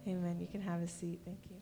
Amen. You can have a seat. Thank you.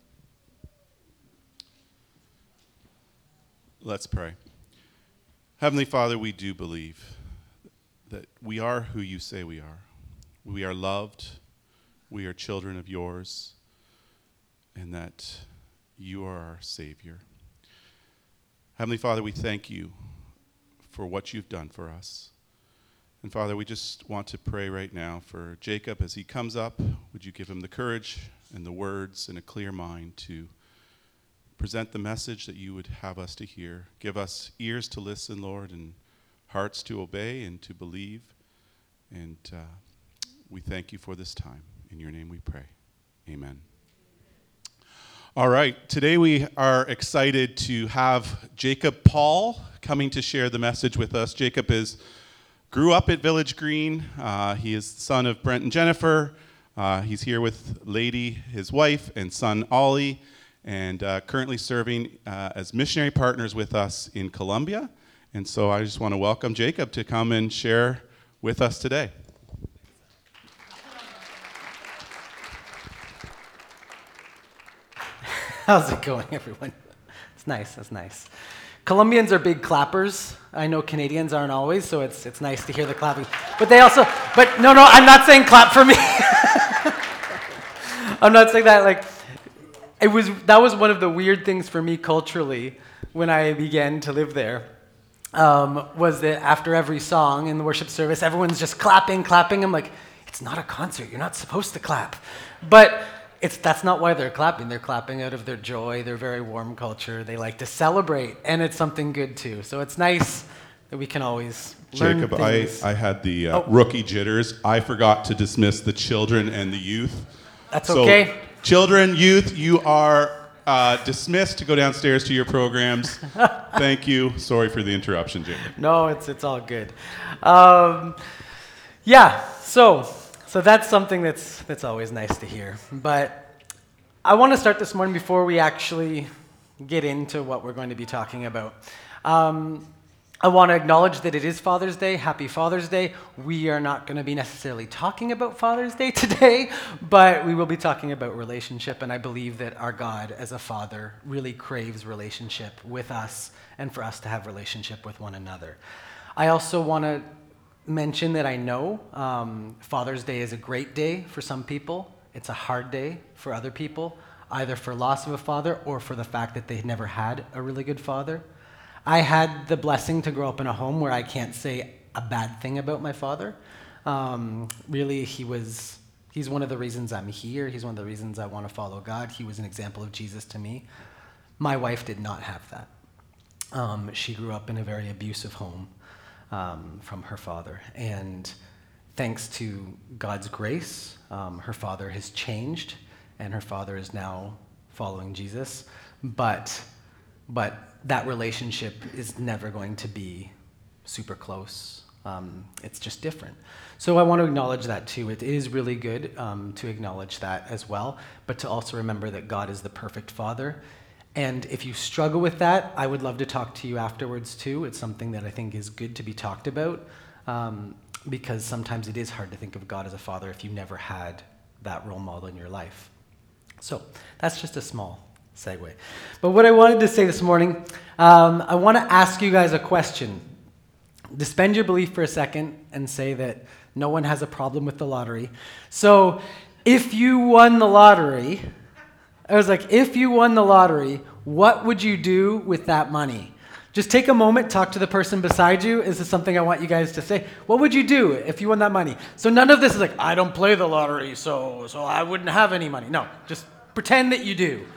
Let's pray. Heavenly Father, we do believe that we are who you say we are. We are loved, we are children of yours, and that you are our Savior. Heavenly Father, we thank you for what you've done for us. And Father, we just want to pray right now for Jacob as he comes up. Would you give him the courage and the words and a clear mind to present the message that you would have us to hear. Give us ears to listen, Lord, and hearts to obey and to believe. And we thank you for this time. In your name we pray. Amen. All right, today we are excited to have Jacob Paul coming to share the message with us. Jacob grew up at Village Green. He is the son of Brent and Jennifer. He's here with Lady, his wife, and son Ollie, and currently serving as missionary partners with us in Colombia. And so I just want to welcome Jacob to come and share with us today. How's it going, everyone? It's nice, that's nice. Colombians are big clappers. I know Canadians aren't always, so it's nice to hear the clapping. But no, I'm not saying clap for me. I'm not saying that, that was one of the weird things for me culturally when I began to live there, was that after every song in the worship service, everyone's just clapping. I'm like, it's not a concert, you're not supposed to clap. But that's not why they're clapping. They're clapping out of their joy. They're very warm culture. They like to celebrate, and it's something good too. So it's nice that we can always learn Jacob, things. I had the rookie jitters. I forgot to dismiss the children and the youth. That's okay. Children, youth, you are dismissed to go downstairs to your programs. Thank you. Sorry for the interruption, Jacob. No, it's all good. So that's something that's always nice to hear. But I want to start this morning before we actually get into what we're going to be talking about. I want to acknowledge that it is Father's Day. Happy Father's Day. We are not going to be necessarily talking about Father's Day today, but we will be talking about relationship, and I believe that our God as a father really craves relationship with us and for us to have relationship with one another. I also want to mention that I know Father's Day is a great day for some people. It's a hard day for other people, either for loss of a father or for the fact that they never had a really good father. I had the blessing to grow up in a home where I can't say a bad thing about my father. Really, he's one of the reasons I'm here. He's one of the reasons I want to follow God. He was an example of Jesus to me. My wife did not have that. She grew up in a very abusive home from her father. And thanks to God's grace, her father has changed, and her father is now following Jesus. But that relationship is never going to be super close. It's just different. So I want to acknowledge that too. It is really good to acknowledge that as well, but to also remember that God is the perfect Father. And if you struggle with that, I would love to talk to you afterwards too. It's something that I think is good to be talked about, because sometimes it is hard to think of God as a father if you never had that role model in your life. So that's just a small segue. But what I wanted to say this morning, I want to ask you guys a question. Suspend your belief for a second and say that no one has a problem with the lottery. So if you won the lottery, if you won the lottery, what would you do with that money? Just take a moment, talk to the person beside you. This is something I want you guys to say. What would you do if you won that money? So none of this is like, I don't play the lottery, so I wouldn't have any money. No, just pretend that you do.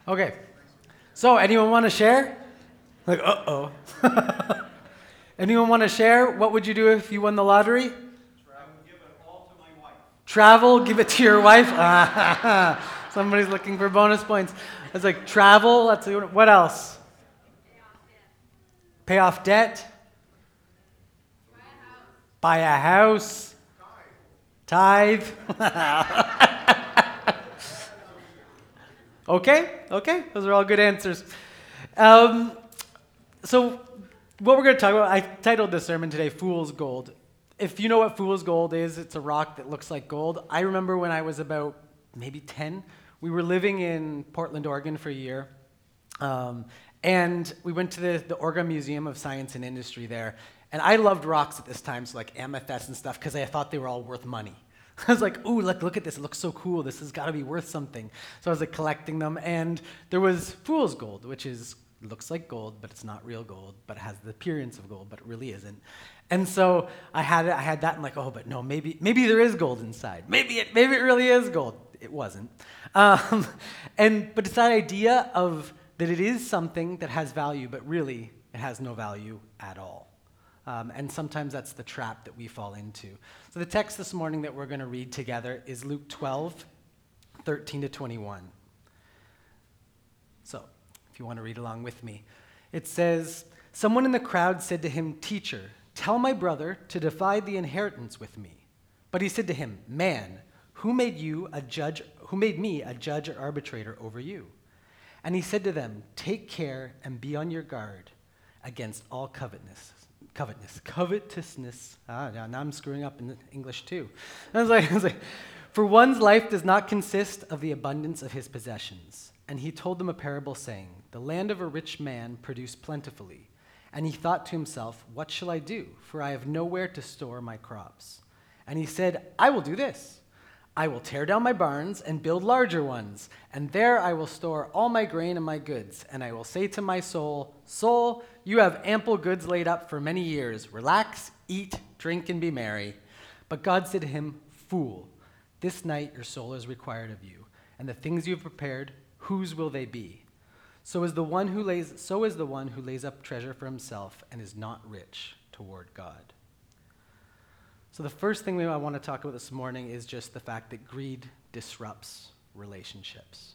Okay. So, anyone want to share? Like, uh-oh. Anyone want to share? What would you do if you won the lottery? Travel, give it all to my wife. Travel, give it to your wife. Somebody's looking for bonus points. It's like travel. That's what else? Pay off debt. Buy a house. Tithe. Okay. Those are all good answers. So, what we're going to talk about, I titled this sermon today, Fool's Gold. If you know what fool's gold is, it's a rock that looks like gold. I remember when I was about maybe 10, we were living in Portland, Oregon for a year. And we went to the Oregon Museum of Science and Industry there. And I loved rocks at this time, so like amethyst and stuff, because I thought they were all worth money. I was like, ooh, look at this. It looks so cool. This has got to be worth something. So I was like collecting them. And there was fool's gold, which looks like gold, but it's not real gold, but it has the appearance of gold, but it really isn't. And so I had that. I'm like, oh, but no, maybe there is gold inside. Maybe it really is gold. It wasn't. But it's that idea of that it is something that has value, but really it has no value at all. And sometimes that's the trap that we fall into. So the text this morning that we're going to read together is Luke 12, 13 to 21. So if you want to read along with me, it says, "Someone in the crowd said to him, 'Teacher, tell my brother to divide the inheritance with me.' But he said to him, 'Man, who made me a judge or arbitrator over you?' And he said to them, 'Take care and be on your guard against all covetousness. Now I'm screwing up in English too. I was like, for one's life does not consist of the abundance of his possessions. And he told them a parable saying, the land of a rich man produced plentifully. And he thought to himself, what shall I do? For I have nowhere to store my crops. And he said, I will do this. I will tear down my barns and build larger ones, and there I will store all my grain and my goods. And I will say to my soul, soul, you have ample goods laid up for many years. Relax, eat, drink, and be merry. But God said to him, fool, this night your soul is required of you, and the things you have prepared, whose will they be? So is the one who lays up treasure for himself and is not rich toward God." So the first thing I want to talk about this morning is just the fact that greed disrupts relationships.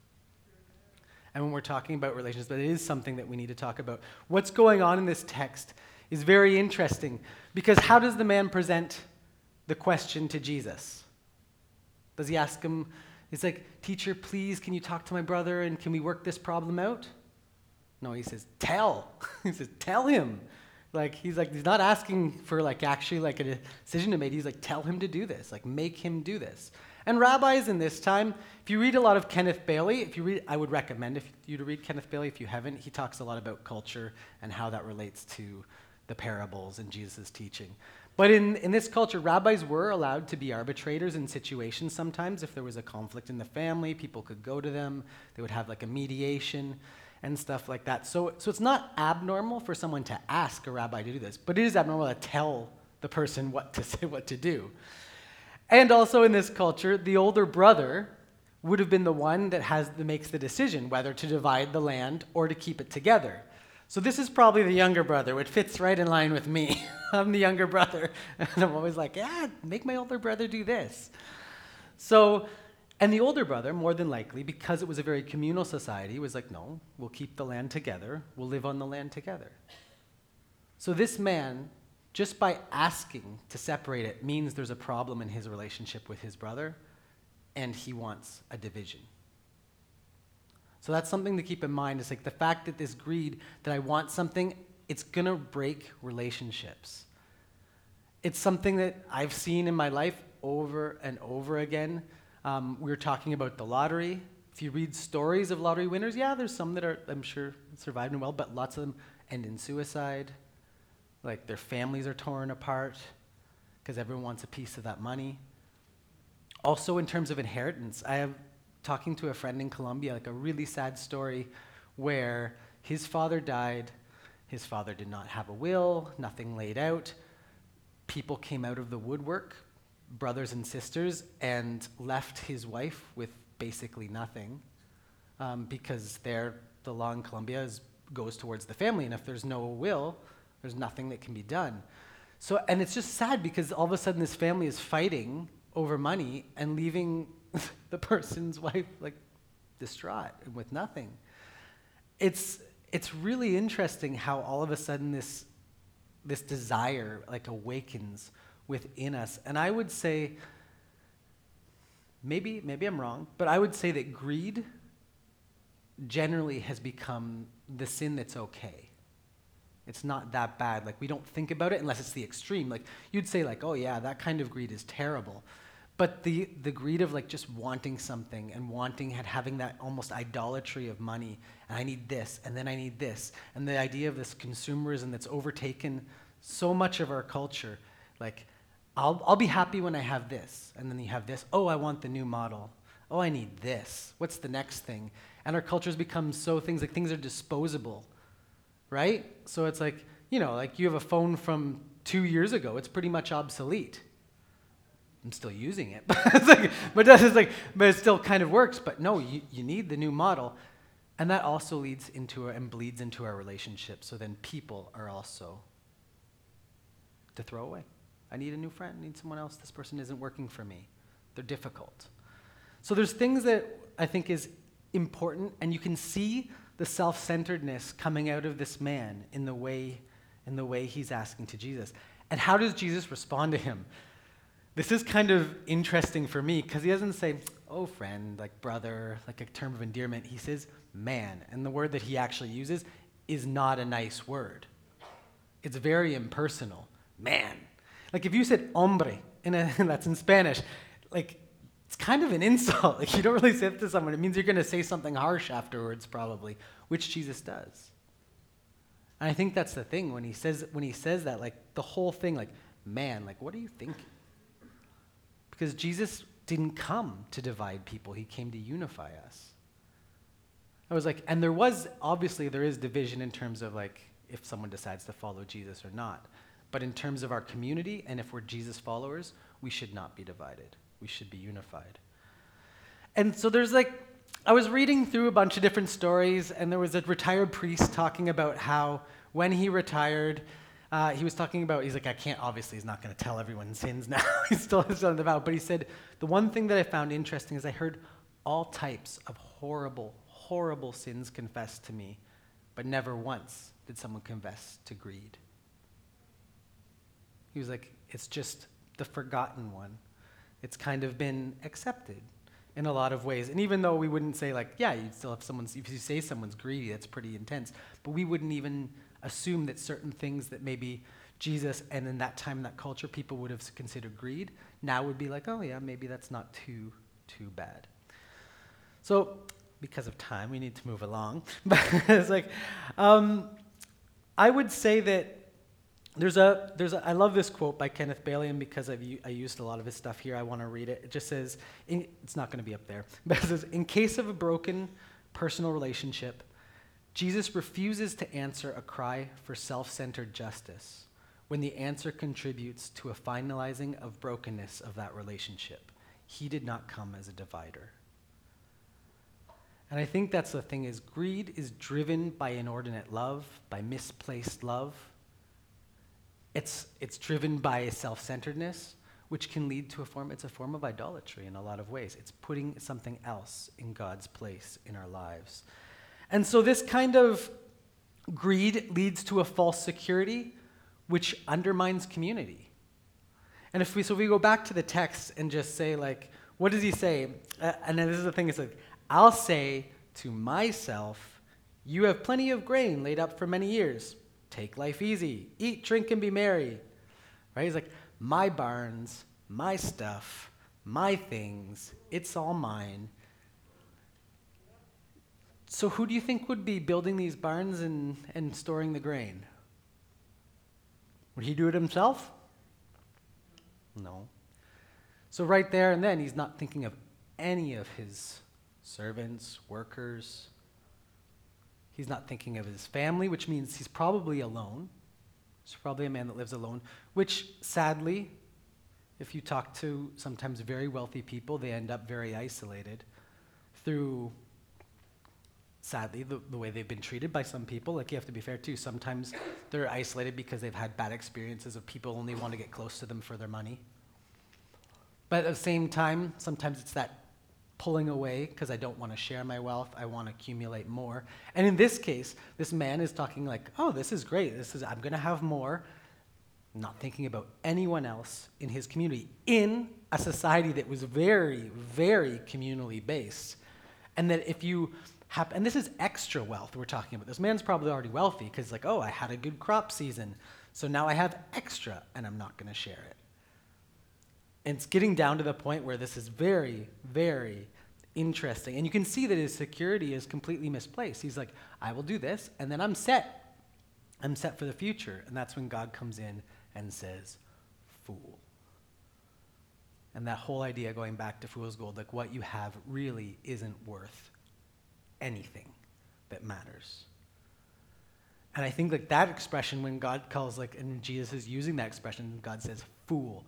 And when we're talking about relationships, but it is something that we need to talk about. What's going on in this text is very interesting, because how does the man present the question to Jesus? Does he ask him, he's like, teacher, please, can you talk to my brother and can we work this problem out? No, he says, tell. He says, tell him. He's not asking for actually a decision to make. He's like, tell him to do this. Make him do this. And rabbis in this time, if you read a lot of Kenneth Bailey, I would recommend you to read Kenneth Bailey if you haven't. He talks a lot about culture and how that relates to the parables and Jesus' teaching. But in this culture, rabbis were allowed to be arbitrators in situations sometimes. If there was a conflict in the family, people could go to them. They would have a mediation and stuff like that. So it's not abnormal for someone to ask a rabbi to do this, but it is abnormal to tell the person what to say, what to do. And also in this culture, the older brother would have been the one that makes the decision whether to divide the land or to keep it together. So this is probably the younger brother, which fits right in line with me. I'm the younger brother, and I'm always like, make my older brother do this. And the older brother, more than likely, because it was a very communal society, was like, no, we'll keep the land together. We'll live on the land together. So this man, just by asking to separate it, means there's a problem in his relationship with his brother, and he wants a division. So that's something to keep in mind. It's the fact that this greed, that I want something, it's going to break relationships. It's something that I've seen in my life over and over again. We were talking about the lottery. If you read stories of lottery winners, there's some that are, I'm sure, surviving well, but lots of them end in suicide. Their families are torn apart because everyone wants a piece of that money. Also, in terms of inheritance, I have talking to a friend in Colombia, a really sad story where his father died. His father did not have a will, nothing laid out. People came out of the woodwork, brothers and sisters, and left his wife with basically nothing. because the law in Colombia goes towards the family, and if there's no will, there's nothing that can be done. So, and it's just sad because all of a sudden this family is fighting over money and leaving the person's wife like distraught and with nothing. It's really interesting how all of a sudden this desire like awakens within us. And I would say, maybe I'm wrong, but I would say that greed generally has become the sin that's okay. It's not that bad. Like, we don't think about it unless it's the extreme. Like, you'd say like, oh yeah, that kind of greed is terrible. But the greed of like just wanting something and having that almost idolatry of money, and I need this, and then I need this, and the idea of this consumerism that's overtaken so much of our culture. Like, I'll be happy when I have this, and then you have this. Oh, I want the new model. Oh, I need this. What's the next thing? And our culture's become so things are disposable, right? So it's like, like you have a phone from 2 years ago. It's pretty much obsolete. I'm still using it, but it still kind of works. But no, you need the new model, and that also leads into and bleeds into our relationship. So then people are also to throw away. I need a new friend. I need someone else. This person isn't working for me. They're difficult. So there's things that I think is important, and you can see the self-centeredness coming out of this man in the way he's asking to Jesus. And how does Jesus respond to him? This is kind of interesting for me because he doesn't say, oh, friend, like brother, like a term of endearment. He says man, and the word that he actually uses is not a nice word. It's very impersonal. Man. Like if you said hombre, that's in Spanish, like it's kind of an insult. Like you don't really say it to someone. It means you're going to say something harsh afterwards probably, which Jesus does. And I think that's the thing when he says that, like the whole thing, like man, like what are you thinking? Because Jesus didn't come to divide people. He came to unify us. I was like, and there is division in terms of like if someone decides to follow Jesus or not. But in terms of our community, and if we're Jesus followers, we should not be divided. We should be unified. And so I was reading through a bunch of different stories, and there was a retired priest talking about how when he retired, he was talking about, he's like, he's not going to tell everyone sins now. He's still on about, but he said, the one thing that I found interesting is I heard all types of horrible, horrible sins confessed to me, but never once did someone confess to greed. He was like, it's just the forgotten one. It's kind of been accepted in a lot of ways. And even though we wouldn't say like, yeah, you'd still have if you say someone's greedy, that's pretty intense. But we wouldn't even assume that certain things that maybe Jesus and in that time, in that culture, people would have considered greed, now would be like, oh yeah, maybe that's not too bad. So because of time, we need to move along. But it's like, I would say that I love this quote by Kenneth Bailey, and because I used a lot of his stuff here, I want to read it. It just says, it's not going to be up there, but it says, in case of a broken personal relationship, Jesus refuses to answer a cry for self-centered justice when the answer contributes to a finalizing of brokenness of that relationship. He did not come as a divider. And I think that's the thing is greed is driven by inordinate love, by misplaced love. It's driven by self-centeredness, which can lead to it's a form of idolatry in a lot of ways. It's putting something else in God's place in our lives. And so this kind of greed leads to a false security, which undermines community. And if we go back to the text and just say like, what does he say? And then this is the thing, it's like, I'll say to myself, you have plenty of grain laid up for many years. Take life easy. Eat, drink, and be merry. Right? He's like, my barns, my stuff, my things, it's all mine. So who do you think would be building these barns and storing the grain? Would he do it himself? No. So right there and then, he's not thinking of any of his servants, workers. He's not thinking of his family, which means he's probably alone. He's probably a man that lives alone, which sadly, if you talk to sometimes very wealthy people, they end up very isolated through sadly, the way they've been treated by some people. Like, you have to be fair too. Sometimes they're isolated because they've had bad experiences of people only want to get close to them for their money. But at the same time, sometimes it's that pulling away because I don't want to share my wealth. I want to accumulate more. And in this case, this man is talking like, oh, this is great. I'm going to have more. Not thinking about anyone else in his community in a society that was very, very communally based. And that if you have, and this is extra wealth we're talking about. This man's probably already wealthy because like, oh, I had a good crop season. So now I have extra and I'm not going to share it. And it's getting down to the point where this is very, very interesting. And you can see that his security is completely misplaced. He's like, I will do this, and then I'm set. I'm set for the future. And that's when God comes in and says, fool. And that whole idea, going back to fool's gold, like what you have really isn't worth anything that matters. And I think like that expression, when God calls, like, and Jesus is using that expression, God says, fool.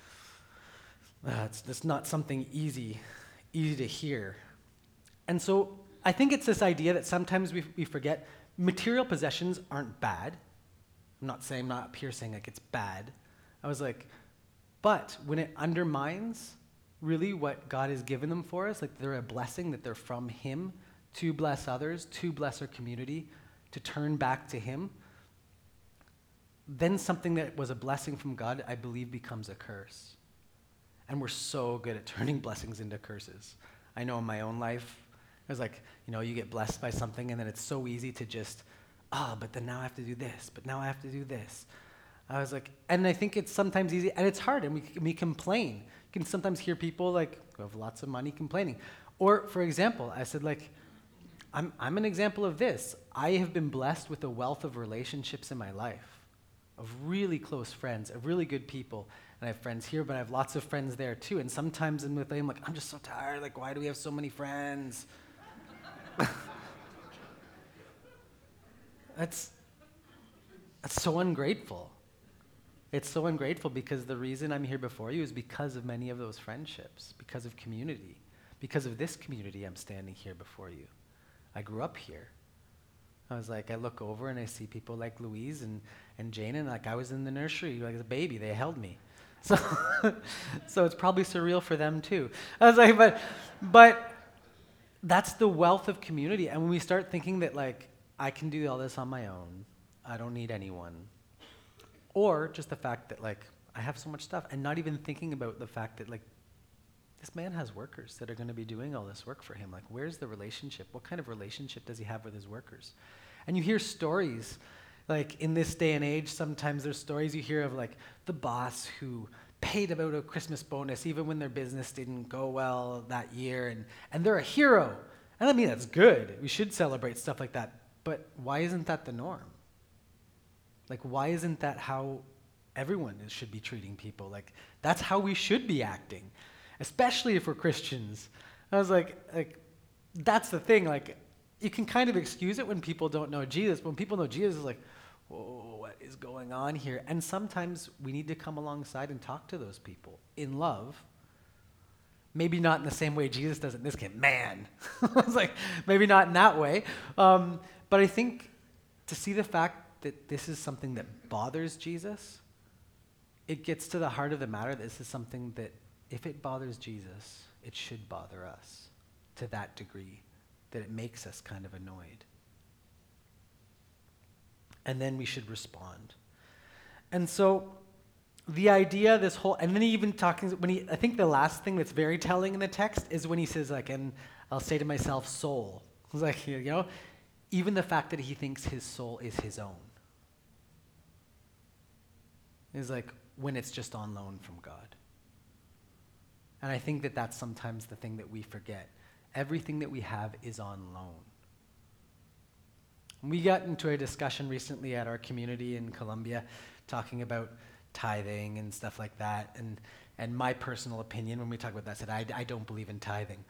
It's not something easy to hear. And so I think it's this idea that sometimes we forget material possessions aren't bad. I'm not up here saying like it's bad. I was like, but when it undermines really what God has given them for us, like they're a blessing, that they're from Him to bless others, to bless our community, to turn back to Him, then something that was a blessing from God, I believe, becomes a curse. And we're so good at turning blessings into curses. I know in my own life, it was like, you get blessed by something and then it's so easy to just, but then now I have to do this, but now I have to do this. I was like, and I think it's sometimes easy, and it's hard, and we complain. You can sometimes hear people like who have lots of money complaining. Or, for example, I said like, I'm an example of this. I have been blessed with a wealth of relationships in my life, of really close friends, of really good people. And I have friends here, but I have lots of friends there too. And sometimes I'm like, I'm just so tired. Like, why do we have so many friends? That's so ungrateful. It's so ungrateful because the reason I'm here before you is because of many of those friendships, because of community, because of this community I'm standing here before you. I grew up here. I was like, I look over and I see people like Louise and Jane, and like I was in the nursery, like as a baby, they held me. So it's probably surreal for them too. I was like, but that's the wealth of community. And when we start thinking that like, I can do all this on my own, I don't need anyone. Or just the fact that like, I have so much stuff, and not even thinking about the fact that like, this man has workers that are going to be doing all this work for him. Like, where's the relationship? What kind of relationship does he have with his workers? And you hear stories, like in this day and age, sometimes there's stories you hear of like the boss who paid about a Christmas bonus even when their business didn't go well that year, and they're a hero. And I mean, that's good. We should celebrate stuff like that. But why isn't that the norm? Like, why isn't that how everyone should be treating people? Like, that's how we should be acting, especially if we're Christians. I was like, that's the thing. Like, you can kind of excuse it when people don't know Jesus. When people know Jesus, it's like, whoa, what is going on here? And sometimes we need to come alongside and talk to those people in love. Maybe not in the same way Jesus does it in this case. Man. I was like, maybe not in that way. But I think to see the fact that this is something that bothers Jesus, it gets to the heart of the matter. This is something that if it bothers Jesus, it should bother us to that degree that it makes us kind of annoyed. And then we should respond. And so the idea, this whole, and then he even talking, I think the last thing that's very telling in the text is when he says like, and I'll say to myself, soul. It's like, even the fact that he thinks his soul is his own is like when it's just on loan from God. And I think that that's sometimes the thing that we forget. Everything that we have is on loan. We got into a discussion recently at our community in Colombia talking about tithing and stuff like that. And my personal opinion when we talk about that said, I don't believe in tithing.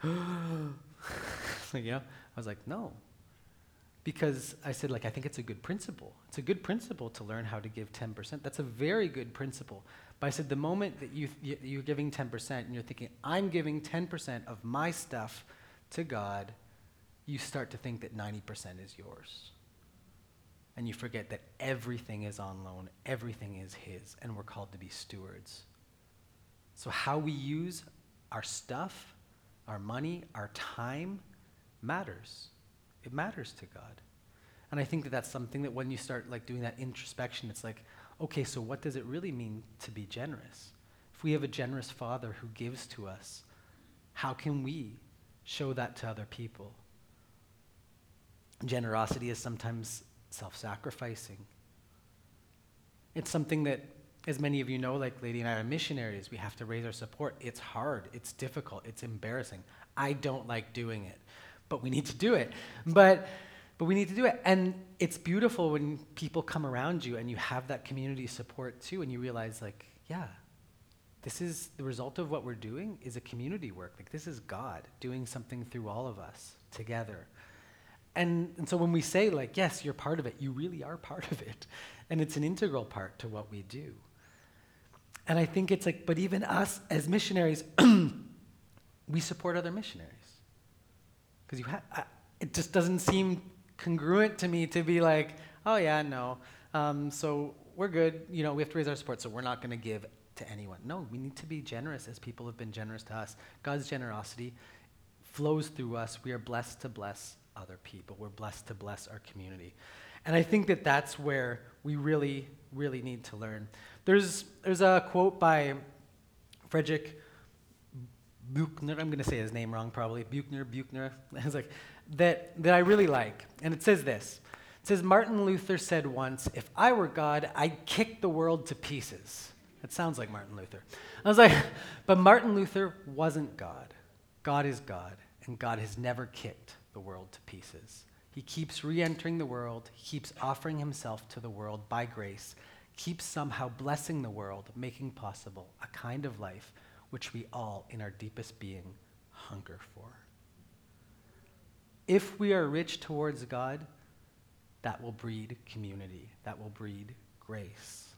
I was like, no. Because I said, like, I think it's a good principle. It's a good principle to learn how to give 10%. That's a very good principle. But I said, the moment that you're giving 10% and you're thinking, I'm giving 10% of my stuff to God, you start to think that 90% is yours. And you forget that everything is on loan, everything is his, and we're called to be stewards. So how we use our stuff, our money, our time matters. It matters to God. And I think that that's something that when you start like doing that introspection, it's like, okay, so what does it really mean to be generous? If we have a generous Father who gives to us, how can we show that to other people? Generosity is sometimes self-sacrificing. It's something that, as many of you know, like Lady and I are missionaries, we have to raise our support. It's hard, it's difficult, it's embarrassing. I don't like doing it, but we need to do it. But we need to do it. And it's beautiful when people come around you and you have that community support too, and you realize like, yeah, this is the result of what we're doing is a community work. Like this is God doing something through all of us together. And so when we say like, yes, you're part of it, you really are part of it. And it's an integral part to what we do. And I think it's like, but even us as missionaries, we support other missionaries. Because it just doesn't seem congruent to me to be like, oh yeah, no. So we're good, we have to raise our support, so we're not going to give to anyone. No, we need to be generous as people have been generous to us. God's generosity flows through us. We are blessed to bless other people. We're blessed to bless our community. And I think that that's where we really, really need to learn. There's a quote by Friedrich Buchner, I'm going to say his name wrong probably, Buchner, it's like, that I really like. And it says this. It says, Martin Luther said once, if I were God, I'd kick the world to pieces. That sounds like Martin Luther. I was like, but Martin Luther wasn't God. God is God, and God has never kicked the world to pieces. He keeps re-entering the world, he keeps offering himself to the world by grace, keeps somehow blessing the world, making possible a kind of life which we all, in our deepest being, hunger for. If we are rich towards God, that will breed community, that will breed grace,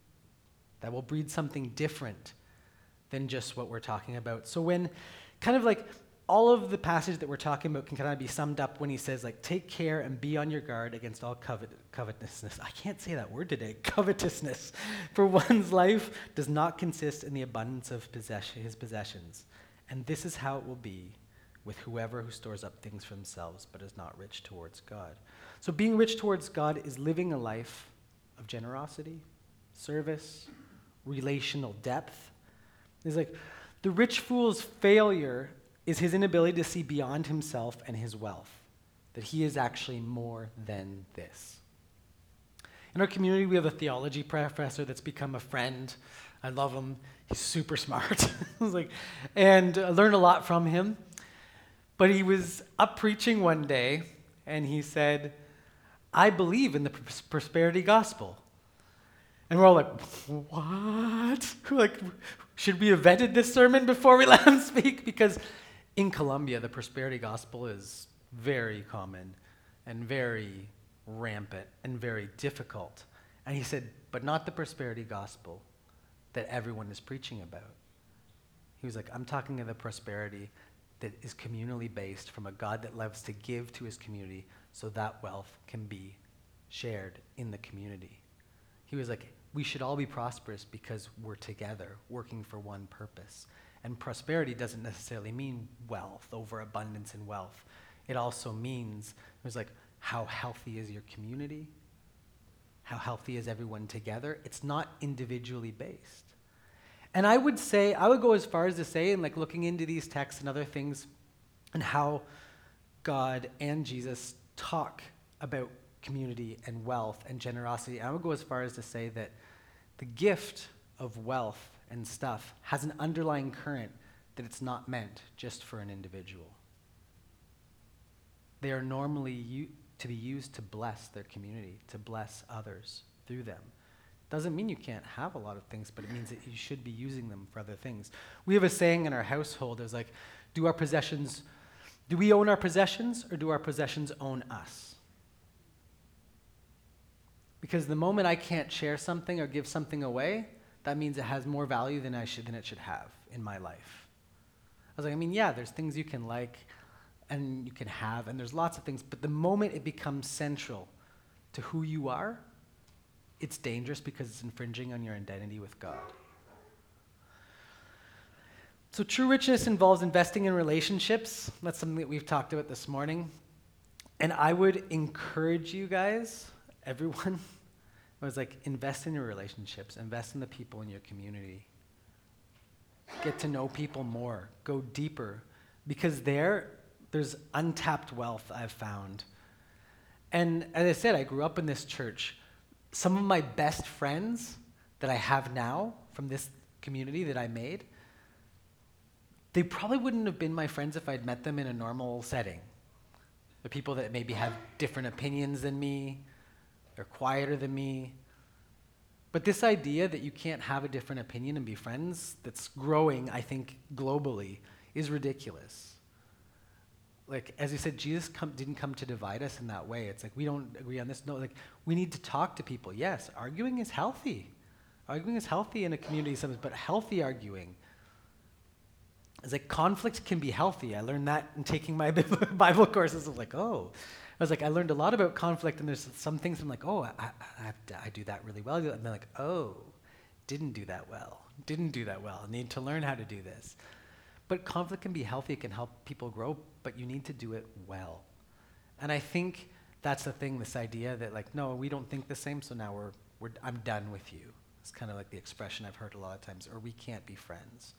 that will breed something different than just what we're talking about. So when kind of like all of the passage that we're talking about can kind of be summed up when he says like, take care and be on your guard against all covetousness. I can't say that word today, covetousness. For one's life does not consist in the abundance of his possessions. And this is how it will be with whoever who stores up things for themselves but is not rich towards God. So being rich towards God is living a life of generosity, service, relational depth. It's like the rich fool's failure is his inability to see beyond himself and his wealth, that he is actually more than this. In our community, we have a theology professor that's become a friend. I love him. He's super smart. And I learned a lot from him. But he was up preaching one day, and he said, I believe in the prosperity gospel. And we're all like, what? Should we have vetted this sermon before we let him speak? Because in Colombia, the prosperity gospel is very common and very rampant and very difficult. And he said, but not the prosperity gospel that everyone is preaching about. He was like, I'm talking of the prosperity that is communally based from a God that loves to give to his community so that wealth can be shared in the community. He was like, we should all be prosperous because we're together working for one purpose. And prosperity doesn't necessarily mean wealth, overabundance in wealth. It also means, it was like, how healthy is your community? How healthy is everyone together? It's not individually based. And I would go as far as to say, and like looking into these texts and other things, and how God and Jesus talk about community and wealth and generosity, I would go as far as to say that the gift of wealth and stuff has an underlying current that it's not meant just for an individual. They are normally to be used to bless their community, to bless others through them. Doesn't mean you can't have a lot of things, but it means that you should be using them for other things. We have a saying in our household, it's like, do we own our possessions or do our possessions own us? Because the moment I can't share something or give something away, that means it has more value than it should have in my life. I was like, yeah, there's things you can like, and you can have, and there's lots of things, but the moment it becomes central to who you are, it's dangerous because it's infringing on your identity with God. So true richness involves investing in relationships. That's something that we've talked about this morning. And I would encourage you guys, everyone, I was like, invest in your relationships, invest in the people in your community. Get to know people more, go deeper, because there's untapped wealth I've found. And as I said, I grew up in this church. Some of my best friends that I have now from this community that I made, they probably wouldn't have been my friends if I'd met them in a normal setting. The people that maybe have different opinions than me, they're quieter than me. But this idea that you can't have a different opinion and be friends, that's growing, I think, globally, is ridiculous. Like, as you said, Jesus didn't come to divide us in that way. It's like, we don't agree on this. No, like, we need to talk to people. Yes, arguing is healthy. Arguing is healthy in a community sometimes, but healthy arguing. It's like, conflict can be healthy. I learned that in taking my Bible courses. I was like, oh. I was like, I learned a lot about conflict, and there's some things I'm like, oh, I do that really well. And they're like, oh, didn't do that well. Didn't do that well. I need to learn how to do this. But conflict can be healthy. It can help people grow, but you need to do it well. And I think that's the thing, this idea that, like, no, we don't think the same, so now I'm done with you. It's kind of like the expression I've heard a lot of times, or we can't be friends.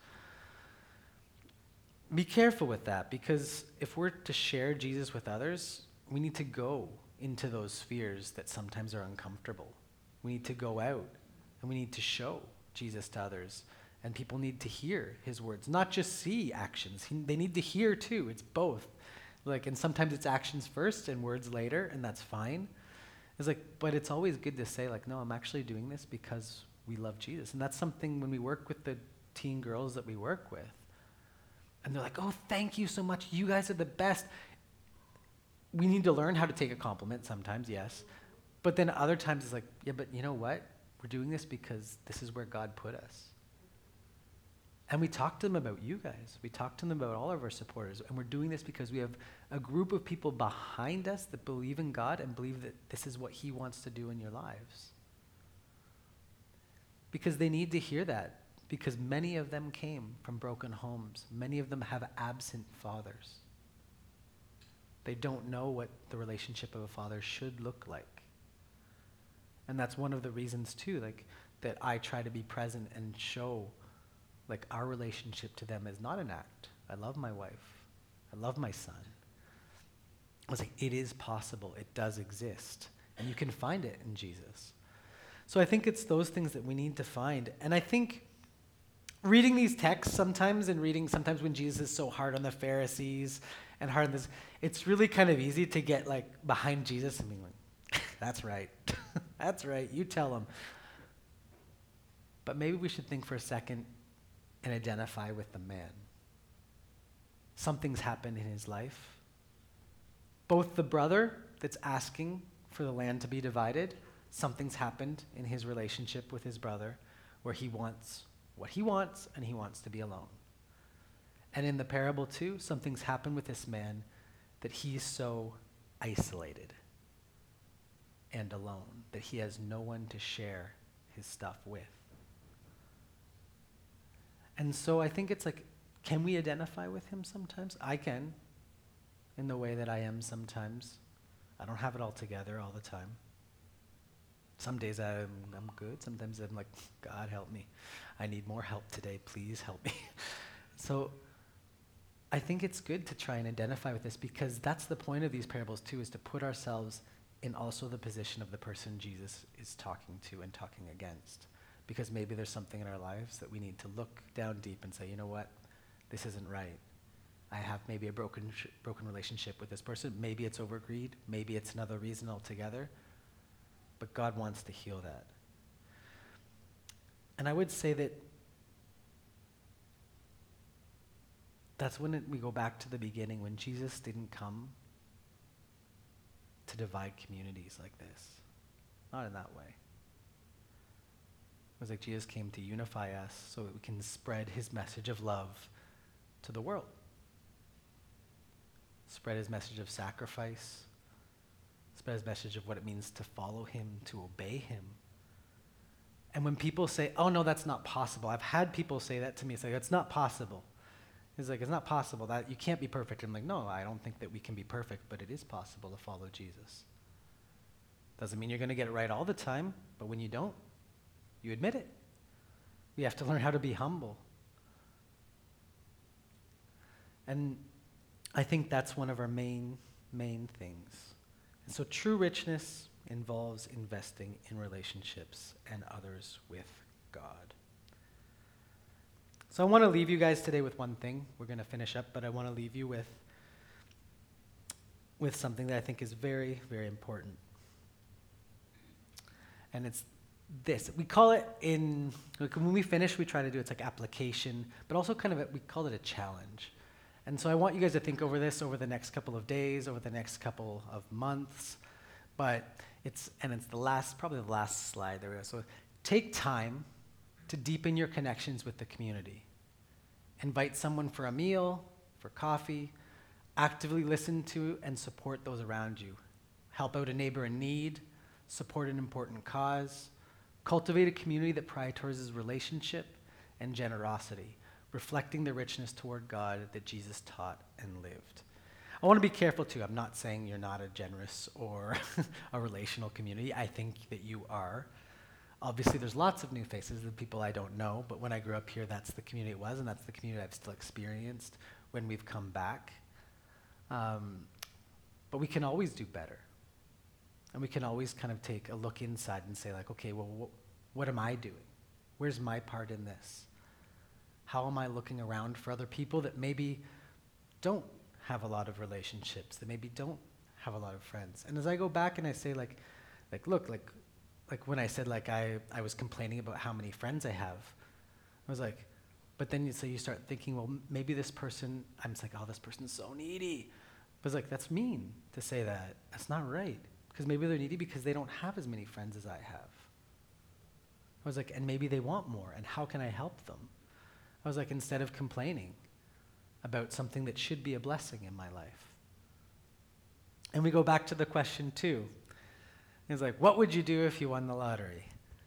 Be careful with that, because if we're to share Jesus with others, we need to go into those spheres that sometimes are uncomfortable. We need to go out, and we need to show Jesus to others. And people need to hear his words, not just see actions. They need to hear too. It's both. Like, and sometimes it's actions first and words later, and that's fine. It's like, but it's always good to say, like, no, I'm actually doing this because we love Jesus. And that's something when we work with the teen girls that we work with. And they're like, oh, thank you so much. You guys are the best. We need to learn how to take a compliment sometimes, yes. But then other times it's like, yeah, but you know what? We're doing this because this is where God put us. And we talk to them about you guys. We talk to them about all of our supporters. And we're doing this because we have a group of people behind us that believe in God and believe that this is what he wants to do in your lives. Because they need to hear that. Because many of them came from broken homes. Many of them have absent fathers. They don't know what the relationship of a father should look like. And that's one of the reasons too, like, that I try to be present and show, like, our relationship to them is not an act. I love my wife. I love my son. I was like, it is possible. It does exist. And you can find it in Jesus. So I think it's those things that we need to find. And I think reading these texts sometimes, and reading sometimes when Jesus is so hard on the Pharisees and hard on this, it's really kind of easy to get, like, behind Jesus and being like, that's right. That's right. You tell him. But maybe we should think for a second and identify with the man. Something's happened in his life. Both the brother that's asking for the land to be divided, something's happened in his relationship with his brother where he wants what he wants and he wants to be alone. And in the parable too, something's happened with this man that he's so isolated and alone that he has no one to share his stuff with. And so I think it's like, can we identify with him sometimes? I can, in the way that I am sometimes. I don't have it all together all the time. Some days I'm good. Sometimes I'm like, God help me. I need more help today. Please help me. So I think it's good to try and identify with this, because that's the point of these parables too, is to put ourselves in also the position of the person Jesus is talking to and talking against. Because maybe there's something in our lives that we need to look down deep and say, you know what, this isn't right. I have maybe a broken relationship with this person. Maybe it's over greed. Maybe it's another reason altogether. But God wants to heal that. And I would say that that's when we go back to the beginning, when Jesus didn't come to divide communities like this. Not in that way. It was like Jesus came to unify us so that we can spread his message of love to the world. spread his message of sacrifice, spread his message of what it means to follow him, to obey him. And when people say, oh no, that's not possible, I've had people say that to me. It's like, it's not possible. It's like, it's not possible. That you can't be perfect. I'm like, no, I don't think that we can be perfect, but it is possible to follow Jesus. Doesn't mean you're going to get it right all the time, but when you don't, you admit it. We have to learn how to be humble. And I think that's one of our main things. And so true richness involves investing in relationships and others with God. So I want to leave you guys today with one thing. We're going to finish up, but I want to leave you with something that I think is very, very important. And it's this. We call it when we finish, we try to do it's like application, but also we call it a challenge. And so I want you guys to think over this over the next couple of days, over the next couple of months. But it's probably the last slide. There we go. So take time to deepen your connections with the community. Invite someone for a meal, for coffee. Actively listen to and support those around you. Help out a neighbor in need. Support an important cause. Cultivate a community that prioritizes relationship and generosity, reflecting the richness toward God that Jesus taught and lived. I want to be careful too. I'm not saying you're not a generous or a relational community. I think that you are. Obviously, there's lots of new faces of people I don't know, but when I grew up here, that's the community it was, and that's the community I've still experienced when we've come back. But we can always do better. And we can always kind of take a look inside and say like, okay, well, what am I doing? Where's my part in this? How am I looking around for other people that maybe don't have a lot of relationships, that maybe don't have a lot of friends? And as I go back and I say like when I said like I was complaining about how many friends I have, I was like, but then you start thinking, well, maybe this person, I'm just like, oh, this person's so needy. But it's like, that's mean to say that. That's not right. Because maybe they're needy because they don't have as many friends as I have. I was like, and maybe they want more, and how can I help them? I was like, instead of complaining about something that should be a blessing in my life. And we go back to the question too. It's like, what would you do if you won the lottery?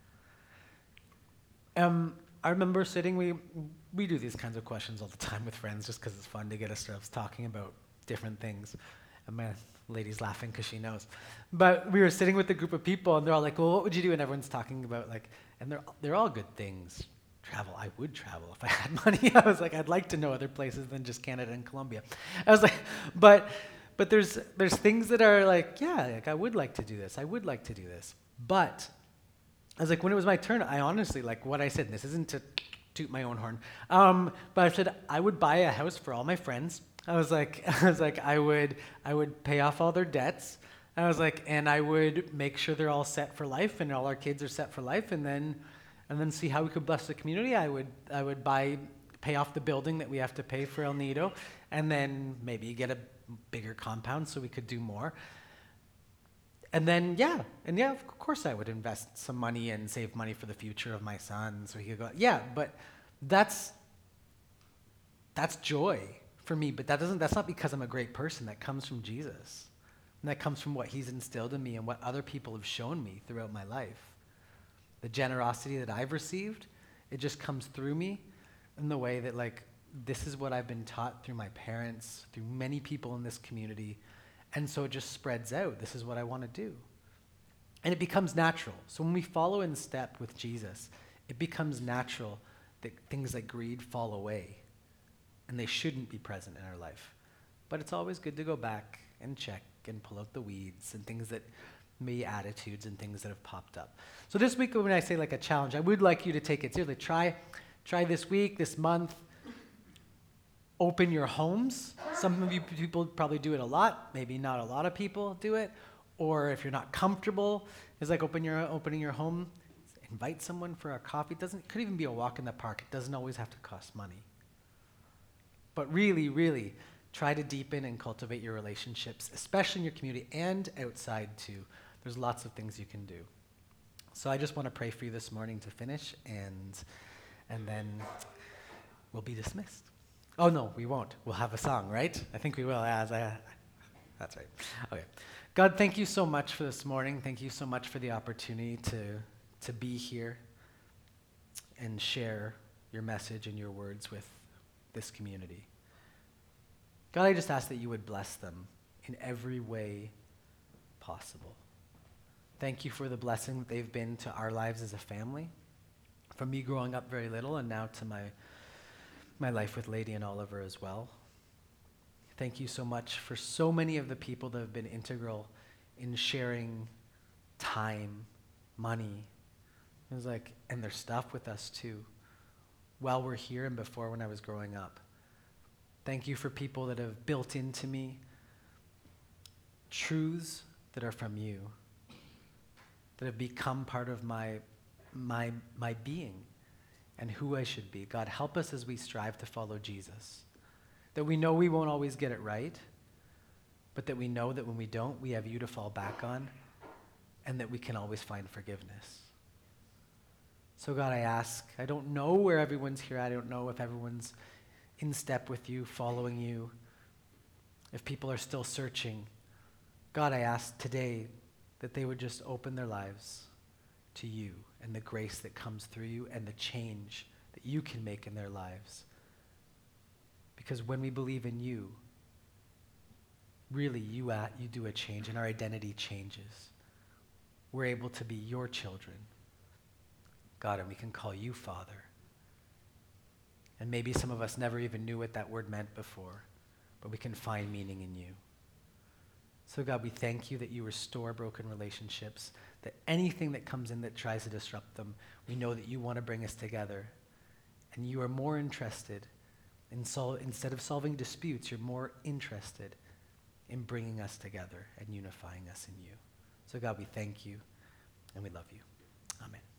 I remember sitting, we do these kinds of questions all the time with friends just because it's fun to get us talking about different things. And my lady's laughing because she knows. But we were sitting with a group of people, and they're all like, well, what would you do? And everyone's talking about, like, and they're all good things. Travel. I would travel if I had money. I was like, I'd like to know other places than just Canada and Colombia. I was like, but there's things that are like, yeah, like I would like to do this. I would like to do this. But I was like, when it was my turn, I honestly, like what I said, and this isn't to toot my own horn, but I said I would buy a house for all my friends. I was like, I would pay off all their debts. I was like, and I would make sure they're all set for life and all our kids are set for life, and then see how we could bless the community. I would pay off the building that we have to pay for El Nido, and then maybe get a bigger compound so we could do more. And then, of course I would invest some money and save money for the future of my son so he could go. Yeah, but that's joy for me, but that's not because I'm a great person. That comes from Jesus. And that comes from what he's instilled in me and what other people have shown me throughout my life. The generosity that I've received, it just comes through me in the way that, like, this is what I've been taught through my parents, through many people in this community, and so it just spreads out. This is what I want to do. And it becomes natural. So when we follow in step with Jesus, it becomes natural that things like greed fall away, and they shouldn't be present in our life. But it's always good to go back and check and pull out the weeds and things that maybe attitudes and things that have popped up. So this week, when I say like a challenge, I would like you to take it seriously. Try this week, this month. Open your homes. Some of you people probably do it a lot. Maybe not a lot of people do it. Or if you're not comfortable, it's like opening your home. Invite someone for a coffee. It could even be a walk in the park. It doesn't always have to cost money. But really, really, try to deepen and cultivate your relationships, especially in your community and outside too. There's lots of things you can do. So I just want to pray for you this morning to finish, and then we'll be dismissed. Oh, no, we won't. We'll have a song, right? I think we will. That's right. Okay. God, thank you so much for this morning. Thank you so much for the opportunity to be here and share your message and your words with this community. God, I just ask that you would bless them in every way possible. Thank you for the blessing that they've been to our lives as a family, from me growing up very little and now to my life with Lady and Oliver as well. Thank you so much for so many of the people that have been integral in sharing time, money, and their stuff with us too, while we're here and before when I was growing up. Thank you for people that have built into me truths that are from you, that have become part of my being and who I should be. God, help us as we strive to follow Jesus, that we know we won't always get it right, but that we know that when we don't, we have you to fall back on, and that we can always find forgiveness. So God, I ask, I don't know where everyone's here. I don't know if everyone's in step with you, following you, if people are still searching. God, I ask today that they would just open their lives to you and the grace that comes through you and the change that you can make in their lives. Because when we believe in you, really you do a change and our identity changes. We're able to be your children, God, and we can call you Father. And maybe some of us never even knew what that word meant before, but we can find meaning in you. So God, we thank you that you restore broken relationships, that anything that comes in that tries to disrupt them, we know that you want to bring us together. And you are more interested instead of solving disputes, you're more interested in bringing us together and unifying us in you. So God, we thank you and we love you. Amen.